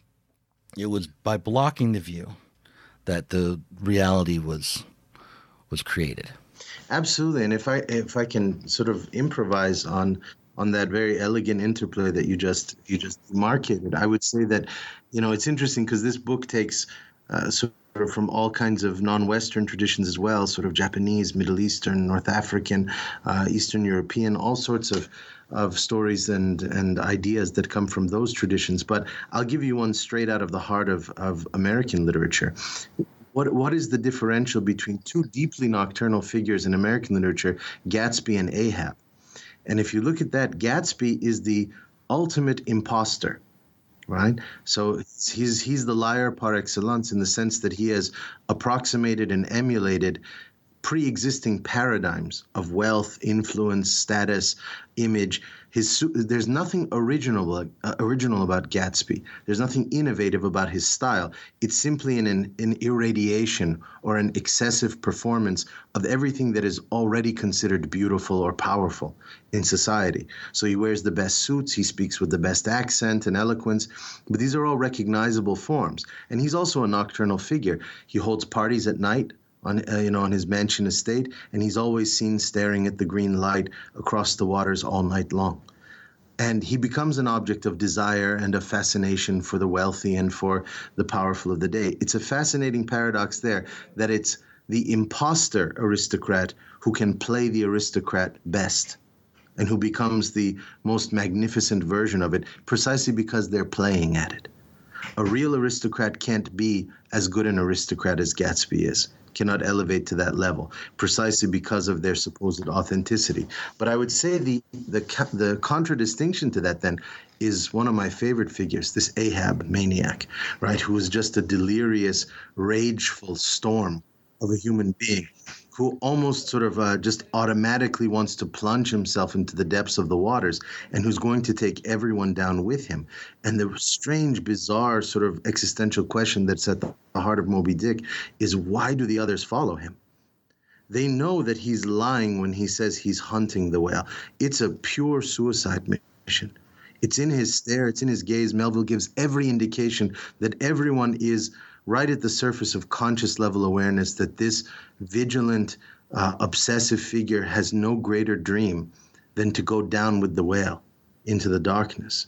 it was by blocking the view that the reality was was created.
Absolutely, and if I if I can sort of improvise on on that very elegant interplay that you just you just demarcated, I would say that, you know, it's interesting because this book takes uh, sort of from all kinds of non-Western traditions as well, sort of Japanese, Middle Eastern, North African, uh, Eastern European, all sorts of of stories and and ideas that come from those traditions. But I'll give you one straight out of the heart of of American literature. What what is the differential between two deeply nocturnal figures in American literature, Gatsby and Ahab? And if you look at that, Gatsby is the ultimate imposter, right? So he's he's the liar par excellence, in the sense that he has approximated and emulated pre-existing paradigms of wealth, influence, status, image. His there's nothing original uh, original about Gatsby. There's nothing innovative about his style. It's simply an, an an irradiation or an excessive performance of everything that is already considered beautiful or powerful in society. So he wears the best suits, he speaks with the best accent and eloquence, but these are all recognizable forms. And he's also a nocturnal figure. He holds parties at night on uh, you know on his mansion estate, and he's always seen staring at the green light across the waters all night long. And he becomes an object of desire and of fascination for the wealthy and for the powerful of the day. It's a fascinating paradox there, that it's the imposter aristocrat who can play the aristocrat best, and who becomes the most magnificent version of it, precisely because they're playing at it. A real aristocrat can't be as good an aristocrat as Gatsby is, cannot elevate to that level, precisely because of their supposed authenticity. But I would say the the the contradistinction to that then is one of my favorite figures, this Ahab maniac, right, who is just a delirious, rageful storm of a human being, who almost sort of uh, just automatically wants to plunge himself into the depths of the waters, and who's going to take everyone down with him. And the strange, bizarre sort of existential question that's at the heart of Moby Dick is, why do the others follow him? They know that he's lying when he says he's hunting the whale. It's a pure suicide mission. It's in his stare, it's in his gaze. Melville gives every indication that everyone is right at the surface of conscious level awareness that this vigilant, uh, obsessive figure has no greater dream than to go down with the whale into the darkness.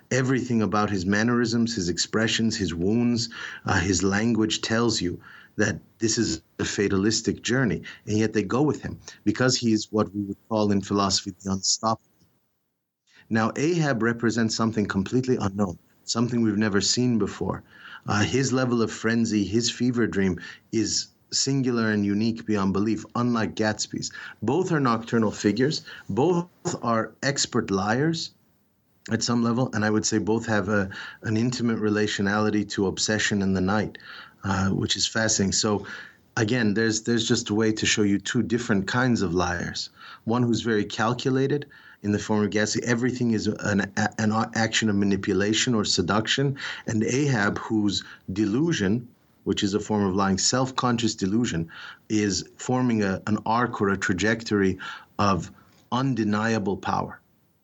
Everything about his mannerisms, his expressions, his wounds, uh, his language tells you that this is a fatalistic journey, and yet they go with him because he is what we would call in philosophy the unstoppable. Now, Ahab represents something completely unknown, something we've never seen before. Uh, his level of frenzy, his fever dream is singular and unique beyond belief, unlike Gatsby's. Both are nocturnal figures. Both are expert liars at some level, and I would say both have a, an intimate relationality to obsession in the night, uh, which is fascinating. So again, there's there's just a way to show you two different kinds of liars. One who's very calculated in the form of Gatsby. Everything is an, an action of manipulation or seduction. And Ahab, whose delusion, which is a form of lying, self-conscious delusion, is forming a, an arc or a trajectory of undeniable power.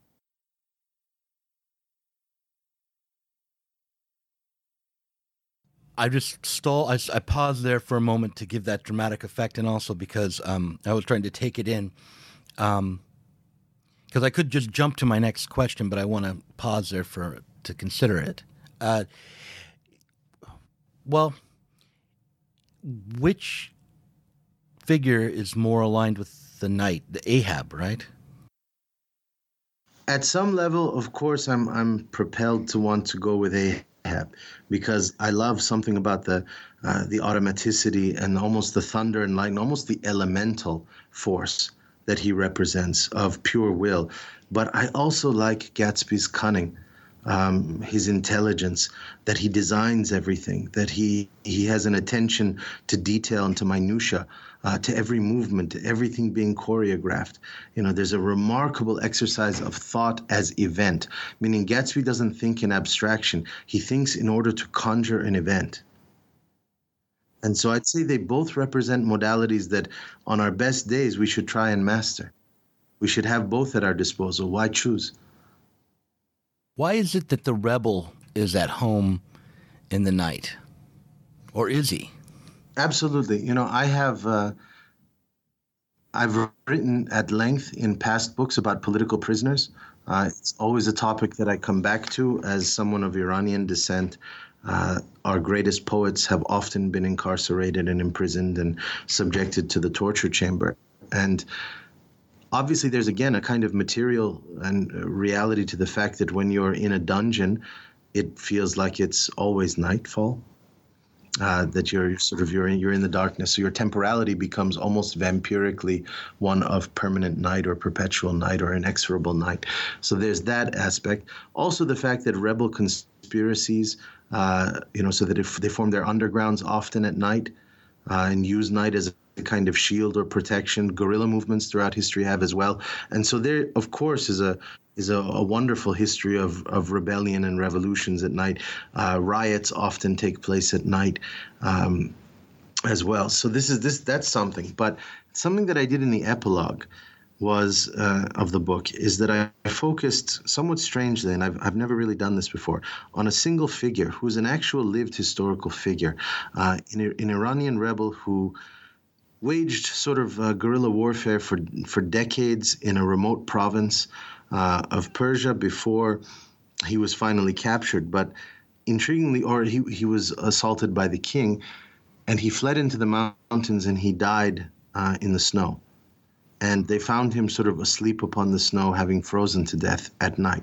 I just stall. I, I paused there for a moment to give that dramatic effect, and also because um, I was trying to take it in. Um, because I could just jump to my next question, but I want to pause there for to consider it. Uh, well, which figure is more aligned with the knight, the Ahab, right?
At some level, of course, I'm I'm propelled to want to go with Ahab because I love something about the uh, the automaticity and almost the thunder and lightning, almost the elemental force that he represents of pure will. But I also like Gatsby's cunning, um, his intelligence, that he designs everything, that he, he has an attention to detail and to minutia, uh, to every movement, to everything being choreographed. You know, there's a remarkable exercise of thought as event, meaning Gatsby doesn't think in abstraction. He thinks in order to conjure an event. And so I'd say they both represent modalities that on our best days we should try and master. We should have both at our disposal. Why choose?
Why is it that the rebel is at home in the night? Or is he?
Absolutely. You know, I have, uh, I've written at length in past books about political prisoners. Uh, it's always a topic that I come back to as someone of Iranian descent. Uh, our greatest poets have often been incarcerated and imprisoned and subjected to the torture chamber. And obviously there's, again, a kind of material and reality to the fact that when you're in a dungeon, it feels like it's always nightfall, uh, that you're sort of, you're in, you're in the darkness. So your temporality becomes almost vampirically one of permanent night or perpetual night or inexorable night. So there's that aspect. Also the fact that rebel conspiracies, Uh, you know, so that if they form their undergrounds often at night uh, and use night as a kind of shield or protection. Guerrilla movements throughout history have as well. And so there, of course, is a is a, a wonderful history of, of rebellion and revolutions at night. Uh, riots often take place at night um, as well. So this is this that's something. But something that I did in the epilogue was uh, of the book is that I focused somewhat strangely, and I've, I've never really done this before, on a single figure who's an actual lived historical figure, uh, an, an Iranian rebel who waged sort of uh, guerrilla warfare for, for decades in a remote province uh, of Persia before he was finally captured. But intriguingly, or he, he was assaulted by the king, and he fled into the mountains and he died uh, in the snow. And they found him sort of asleep upon the snow, having frozen to death at night.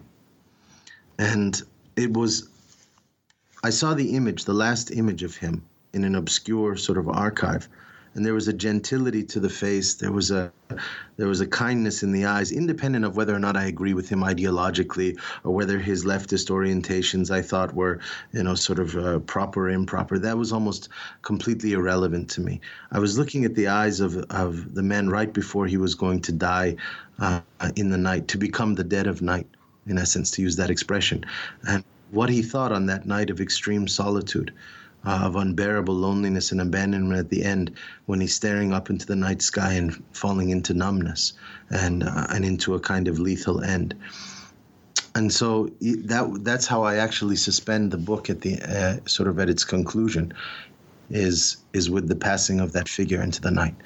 And it was, I saw the image, the last image of him in an obscure sort of archive. And there was a gentility to the face. There was a, there was a kindness in the eyes, independent of whether or not I agree with him ideologically or whether his leftist orientations I thought were, you know, sort of uh, proper or improper. That was almost completely irrelevant to me. I was looking at the eyes of, of the man right before he was going to die uh, in the night, to become the dead of night, in essence, to use that expression. And what he thought on that night of extreme solitude, Uh, of unbearable loneliness and abandonment at the end, when he's staring up into the night sky and falling into numbness and uh, and into a kind of lethal end. And so that that's how I actually suspend the book at the uh, sort of at its conclusion, is is with the passing of that figure into the night.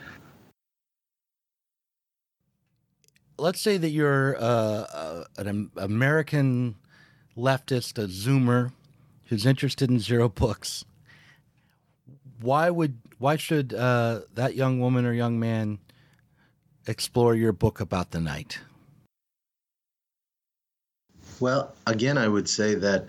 Let's say that you're uh, uh, an American leftist, a Zoomer, who's interested in zero books, why would why should uh, that young woman or young man explore your book about the night?
Well, again, I would say that,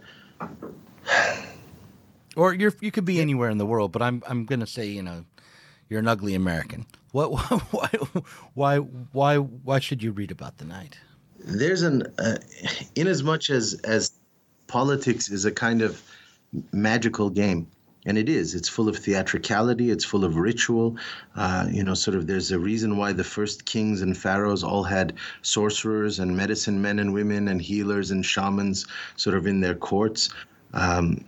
or you're you could be anywhere in the world, but I'm I'm going to say, you know, you're an ugly American. What why why why why should you read about the night?
There's an uh, in as much as as politics is a kind of magical game. And it is. It's full of theatricality. It's full of ritual. Uh, you know, sort of there's a reason why the first kings and pharaohs all had sorcerers and medicine men and women and healers and shamans sort of in their courts. Um,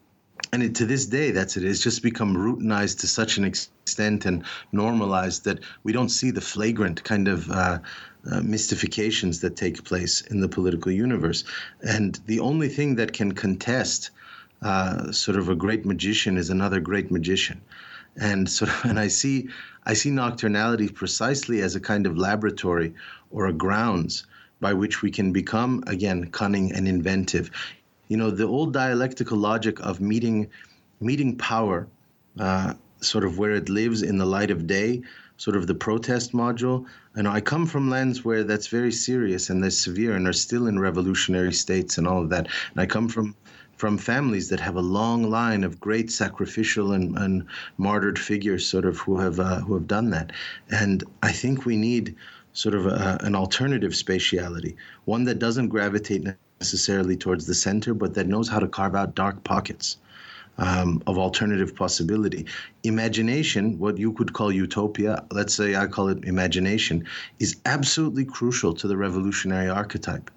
and it, to this day, that's it. It's just become routinized to such an extent and normalized that we don't see the flagrant kind of uh, uh, mystifications that take place in the political universe. And the only thing that can contest Uh, sort of a great magician is another great magician, and sort of, and I see, I see nocturnality precisely as a kind of laboratory or a grounds by which we can become again cunning and inventive. You know, the old dialectical logic of meeting, meeting power, uh, sort of where it lives in the light of day, sort of the protest module. I know I come from lands where that's very serious and they're severe and are still in revolutionary states and all of that. And I come from. from families that have a long line of great sacrificial and, and martyred figures sort of who have uh, who have done that. And I think we need sort of a, an alternative spatiality, one that doesn't gravitate necessarily towards the center, but that knows how to carve out dark pockets um, of alternative possibility. Imagination, what you could call utopia, let's say I call it imagination, is absolutely crucial to the revolutionary archetype.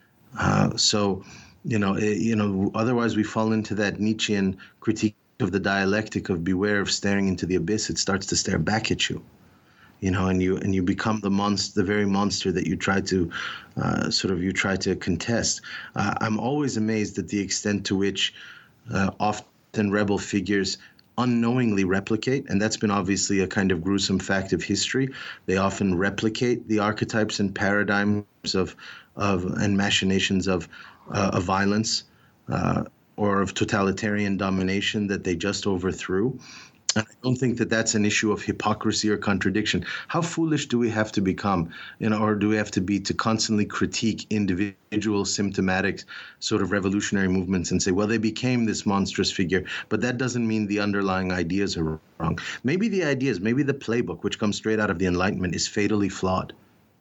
Uh, so, you know, it, you know, otherwise we fall into that Nietzschean critique of the dialectic of beware of staring into the abyss. It starts to stare back at you, you know, and you and you become the monster, the very monster that you try to uh, sort of you try to contest. Uh, I'm always amazed at the extent to which uh, often rebel figures unknowingly replicate, and that's been obviously a kind of gruesome fact of history. They often replicate the archetypes and paradigms of of and machinations of uh, of violence uh, or of totalitarian domination that they just overthrew. And I don't think that that's an issue of hypocrisy or contradiction. How foolish do we have to become, you know, or do we have to be to constantly critique individual symptomatic sort of revolutionary movements and say, well, they became this monstrous figure, but that doesn't mean the underlying ideas are wrong. Maybe the ideas, maybe the playbook, which comes straight out of the Enlightenment, is fatally flawed.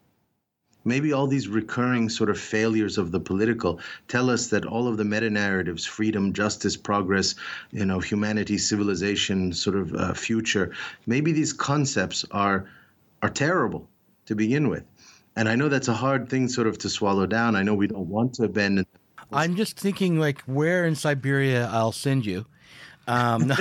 Maybe all these recurring sort of failures of the political tell us that all of the meta-narratives, freedom, justice, progress, you know, humanity, civilization, sort of uh, future, maybe these concepts are are terrible to begin with. And I know that's a hard thing sort of to swallow down. I know we don't want to abandon.
I'm just thinking, like, where in Siberia I'll send you. Um,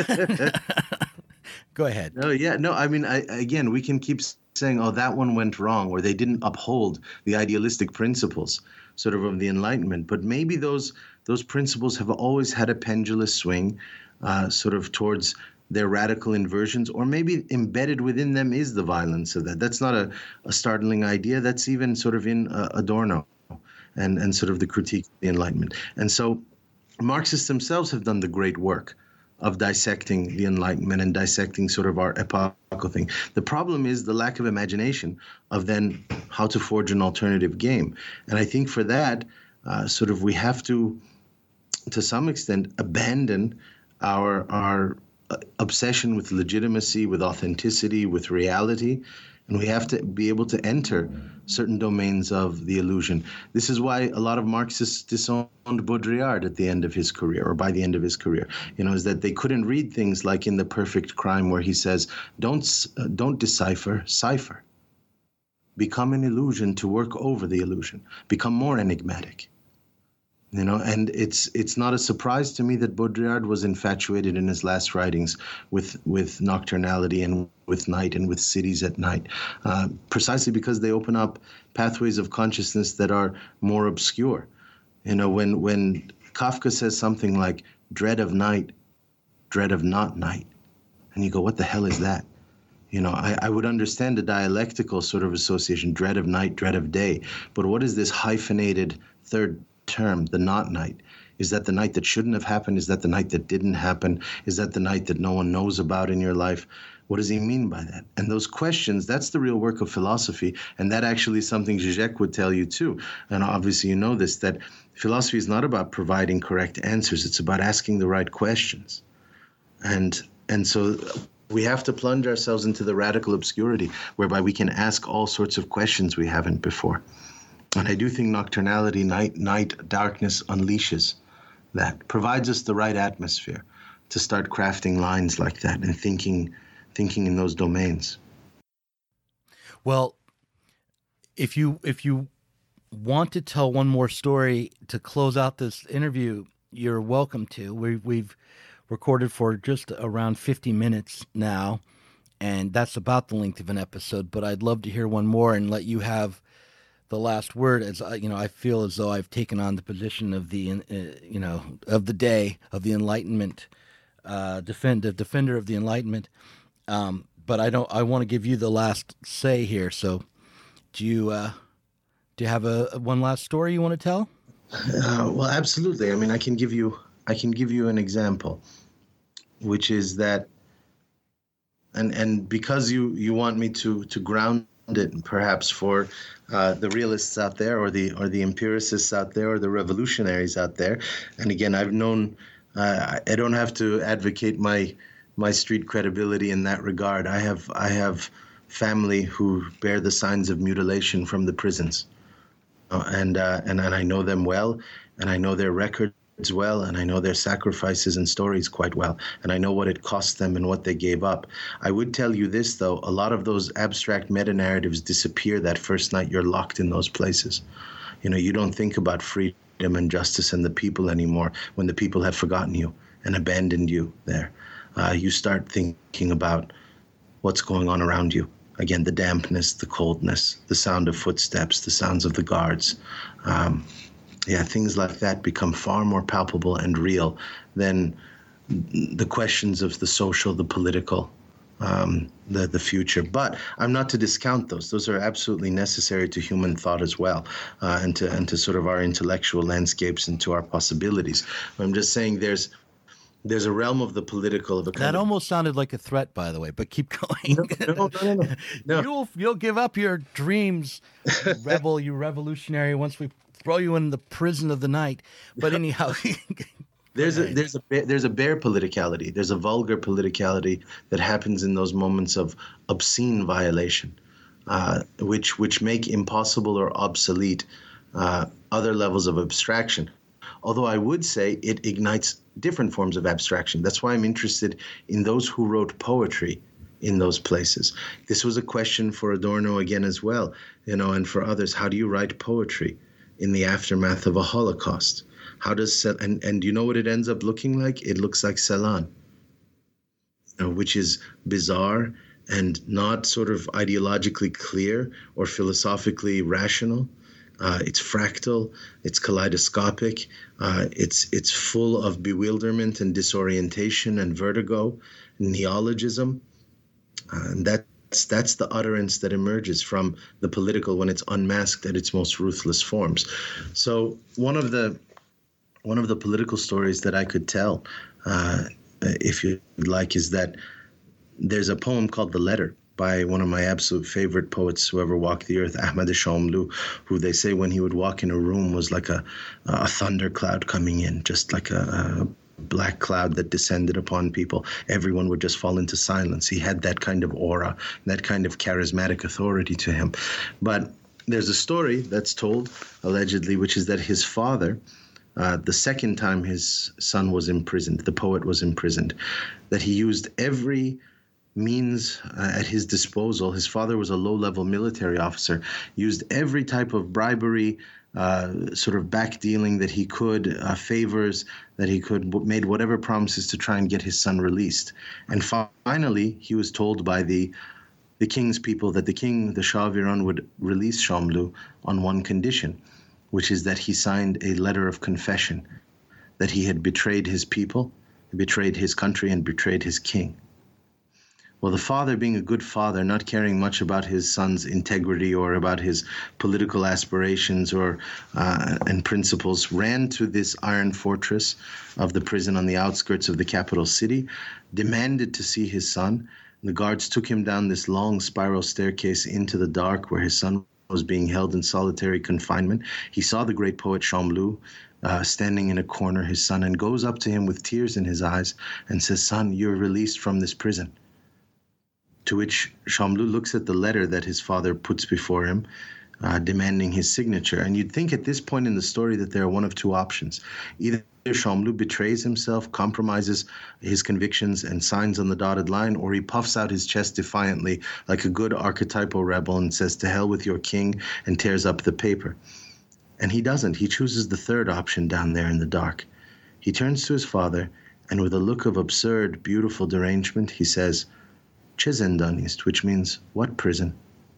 go ahead.
No, yeah, no, I mean, I, again, we can keep saying, oh, that one went wrong, or they didn't uphold the idealistic principles sort of of the Enlightenment. But maybe those those principles have always had a pendulous swing uh, sort of towards their radical inversions, or maybe embedded within them is the violence of that. That's not a, a startling idea. That's even sort of in uh, Adorno and, and sort of the critique of the Enlightenment. And so Marxists themselves have done the great work of dissecting the Enlightenment and dissecting sort of our epochal thing. The problem is the lack of imagination of then how to forge an alternative game. And I think for that, uh, sort of we have to, to some extent, abandon our our obsession with legitimacy, with authenticity, with reality. And we have to be able to enter certain domains of the illusion. This is why a lot of Marxists disowned Baudrillard at the end of his career, or by the end of his career. You know, is that they couldn't read things like in The Perfect Crime, where he says, "Don't uh, don't decipher, cipher. Become an illusion to work over the illusion. Become more enigmatic." You know, and it's it's not a surprise to me that Baudrillard was infatuated in his last writings with with nocturnality and with night and with cities at night, uh, precisely because they open up pathways of consciousness that are more obscure. You know, when when Kafka says something like "dread of night, dread of not night," and you go, "What the hell is that?" You know, I, I would understand a dialectical sort of association, dread of night, dread of day, but what is this hyphenated third term, the not night? Is that the night that shouldn't have happened? Is that the night that didn't happen? Is that the night that no one knows about in your life? What does he mean by that? And those questions, that's the real work of philosophy. And that actually is something Zizek would tell you too. And obviously you know this, that philosophy is not about providing correct answers. It's about asking the right questions. And and so we have to plunge ourselves into the radical obscurity whereby we can ask all sorts of questions we haven't before. And I do think nocturnality, night, night darkness unleashes that, provides us the right atmosphere to start crafting lines like that and thinking thinking in those domains.
Well, if you if you want to tell one more story to close out this interview, you're welcome to. We, we've recorded for just around fifty minutes now, and that's about the length of an episode, but I'd love to hear one more and let you have the last word. As I, you know, I feel as though I've taken on the position of the, uh, you know, of the day of the Enlightenment, uh, defend, the defender of the Enlightenment. Um, but I don't. I want to give you the last say here. So, do you uh, do you have a, a one last story you want to tell?
Uh, well, absolutely. I mean, I can give you I can give you an example, which is that, and and because you you want me to to ground it perhaps for uh, the realists out there, or the or the empiricists out there, or the revolutionaries out there. And again, I've known uh, I don't have to advocate my my street credibility in that regard. I have I have family who bear the signs of mutilation from the prisons, uh, and uh, and and I know them well, and I know their records well, and I know their sacrifices and stories quite well, and I know what it cost them and what they gave up. I would tell you this, though, a lot of those abstract meta-narratives disappear that first night you're locked in those places. You know, you don't think about freedom and justice and the people anymore when the people have forgotten you and abandoned you there. Uh, you start thinking about what's going on around you. Again, the dampness, the coldness, the sound of footsteps, the sounds of the guards. Um, Yeah, things like that become far more palpable and real than the questions of the social, the political, um, the the future. But I'm not to discount those. Those are absolutely necessary to human thought as well, uh, and to and to sort of our intellectual landscapes and to our possibilities. I'm just saying there's there's a realm of the political. Of a kind
that
of,
almost sounded like a threat, by the way, but keep going.
No, no, no, no, no.
You'll you'll give up your dreams, rebel, you revolutionary, once we throw you in the prison of the night. But anyhow,
there's a there's a there's a bare politicality. There's a vulgar politicality that happens in those moments of obscene violation, uh, which which make impossible or obsolete uh, other levels of abstraction. Although I would say it ignites different forms of abstraction. That's why I'm interested in those who wrote poetry in those places. This was a question for Adorno again as well, you know, and for others. How do you write poetry in the aftermath of a Holocaust? How does and and you know what it ends up looking like? It looks like Celan, you know, which is bizarre and not sort of ideologically clear or philosophically rational. Uh, it's fractal, it's kaleidoscopic, uh, it's it's full of bewilderment and disorientation and vertigo, neologism, uh, and that. That's the utterance that emerges from the political when it's unmasked at its most ruthless forms. So one of the one of the political stories that I could tell, uh, if you'd like, is that there's a poem called The Letter by one of my absolute favorite poets who ever walked the earth, Ahmad Shamlou, who they say when he would walk in a room was like a, a thundercloud coming in, just like a, a black cloud that descended upon people. Everyone would just fall into silence. He had that kind of aura, that kind of charismatic authority to him. But there's a story that's told, allegedly, which is that his father, uh, the second time his son was imprisoned, the poet was imprisoned, that he used every means uh, at his disposal. His father was a low-level military officer, used every type of bribery, Uh, sort of back dealing that he could, uh, favors that he could, made whatever promises to try and get his son released. And finally, he was told by the the king's people that the king, the Shah of Iran, would release Shamlou on one condition, which is that he signed a letter of confession that he had betrayed his people, betrayed his country, and betrayed his king. Well, the father, being a good father, not caring much about his son's integrity or about his political aspirations or uh, and principles, ran to this iron fortress of the prison on the outskirts of the capital city, demanded to see his son. The guards took him down this long spiral staircase into the dark where his son was being held in solitary confinement. He saw the great poet Chamblu uh, standing in a corner, his son, and goes up to him with tears in his eyes and says, "Son, you're released from this prison." To which Chamblu looks at the letter that his father puts before him, uh, demanding his signature. And you'd think at this point in the story that there are one of two options. Either Chamblu betrays himself, compromises his convictions, and signs on the dotted line, or he puffs out his chest defiantly like a good archetypal rebel and says, "To hell with your king," and tears up the paper. And he doesn't. He chooses the third option down there in the dark. He turns to his father, and with a look of absurd, beautiful derangement, he says, "Che zindanist," which means, "What prison?"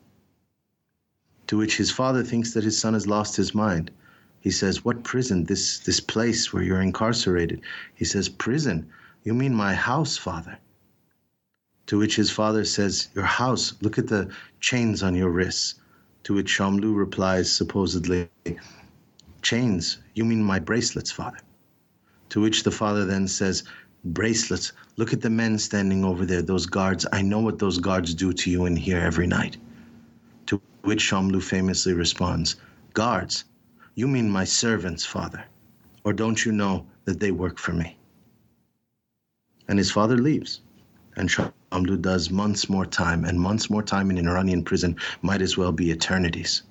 To which his father thinks that his son has lost his mind. He says, "What prison? This this place where you're incarcerated." He says, "Prison? You mean my house, father?" To which his father says, "Your house? Look at the chains on your wrists." To which Chamblu replies, supposedly, "Chains? You mean my bracelets, father?" To which the father then says, "Bracelets? Look at the men standing over there, those guards. I know what those guards do to you in here every night." To which Chamblu famously responds, "Guards? You mean my servants, father. Or don't you know that they work for me?" And his father leaves. And Chamblu does months more time, and months more time in an Iranian prison might as well be eternities.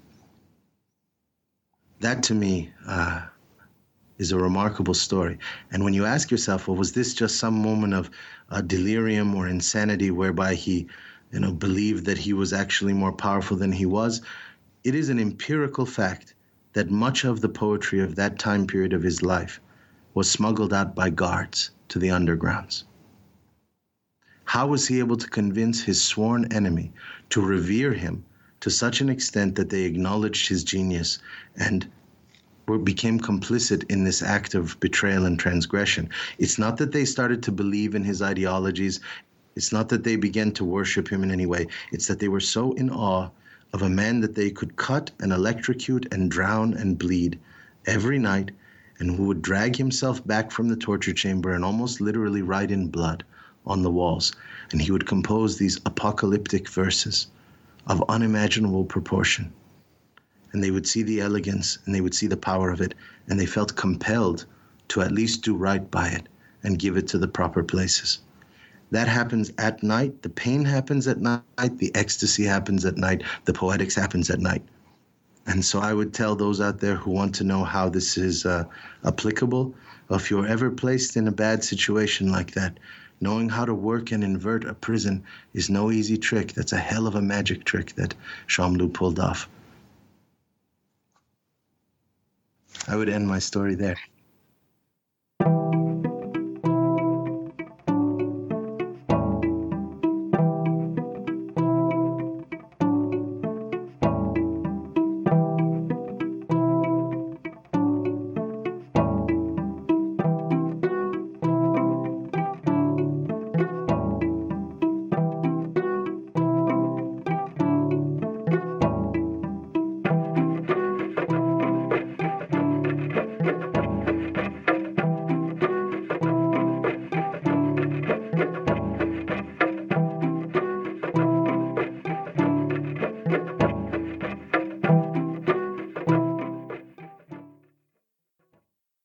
That, to me, uh, is a remarkable story. And when you ask yourself, well, was this just some moment of uh, delirium or insanity whereby he, you know, believed that he was actually more powerful than he was? It is an empirical fact that much of the poetry of that time period of his life was smuggled out by guards to the undergrounds. How was he able to convince his sworn enemy to revere him to such an extent that they acknowledged his genius and became complicit in this act of betrayal and transgression? It's not that they started to believe in his ideologies. It's not that they began to worship him in any way. It's that they were so in awe of a man that they could cut and electrocute and drown and bleed every night, and who would drag himself back from the torture chamber and almost literally write in blood on the walls. And he would compose these apocalyptic verses of unimaginable proportion. And they would see the elegance and they would see the power of it, and they felt compelled to at least do right by it and give it to the proper places. That happens at night. The pain happens at night. The ecstasy happens at night. The poetics happens at night. And so I would tell those out there who want to know how this is uh, applicable, if you're ever placed in a bad situation like that, knowing how to work and invert a prison is no easy trick. That's a hell of a magic trick that Chamblu pulled off. I would end my story there.